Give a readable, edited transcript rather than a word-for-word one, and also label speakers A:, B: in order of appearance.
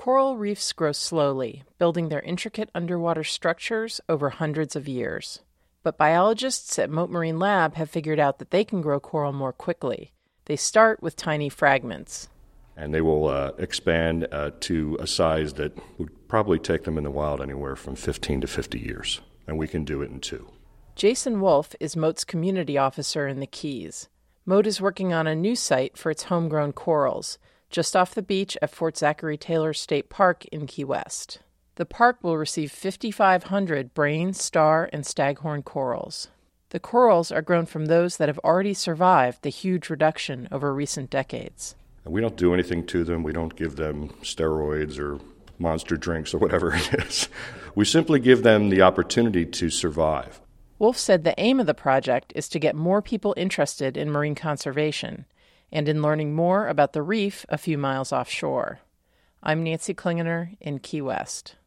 A: Coral reefs grow slowly, building their intricate underwater structures over hundreds of years. But biologists at Mote Marine Lab have figured out that they can grow coral more quickly. They start with tiny fragments.
B: And they will expand to a size that would probably take them in the wild anywhere from 15 to 50 years. And we can do it in 2.
A: Jason Wolf is Mote's community officer in the Keys. Mote is working on a new site for its homegrown corals, just off the beach at Fort Zachary Taylor State Park in Key West. The park will receive 5,500 brain, star, and staghorn corals. The corals are grown from those that have already survived the huge reduction over recent decades.
B: And we don't do anything to them. We don't give them steroids or monster drinks or whatever it is. We simply give them the opportunity to survive.
A: Wolf said the aim of the project is to get more people interested in marine conservation and in learning more about the reef a few miles offshore. I'm Nancy Klingener in Key West.